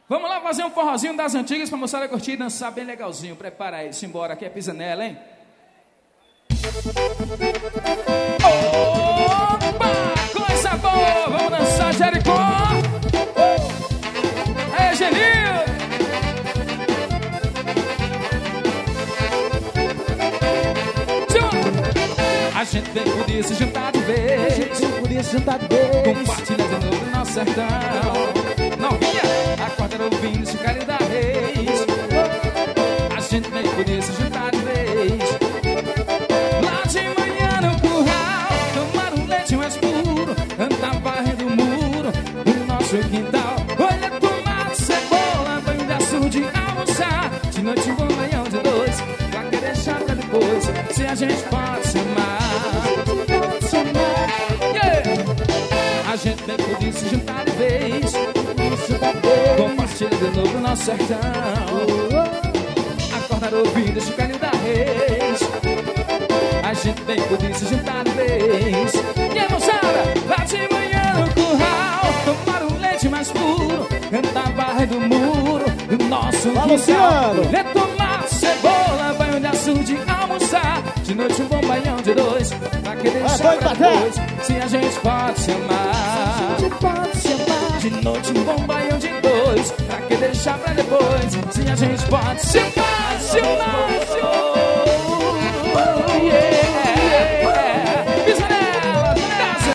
Vamos lá fazer um forrozinho das antigas pra moçada curtir e dançar bem legalzinho. Prepara aí, simbora, aqui é Pisanela, hein? Opa, coisa boa, vamos dançar, Jericó. Aí, Genil. A gente bem podia se juntar de vez, compartilhar de novo nosso sertão. Novinha, acorda ouvindo esse cara da reis. A gente bem podia se juntar de vez, lá de manhã no curral, tomar um leite mais puro, andar varrendo o muro do nosso quintal. Olha, tomate, cebola, banho de açude, almoçar. De noite um bom banhão de dois, pra que deixar pra depois, se a gente pode se amar. A gente bem podia se juntar de vez, compartilha de novo nosso sertão. Acordar ouvindo esse carinho da reis. A gente bem podia se juntar de vez. E aí, moçada, lá de manhã no curral, tomar um leite mais puro, cantar barra do muro do nosso quintal. Tomar cebola, banho de açude, almoçar. De noite um bom banhão de dois, pra que deixar pra depois, se a gente pode se amar. De noite um bom banhão de dois, pra que deixar pra depois, se a gente pode se amar.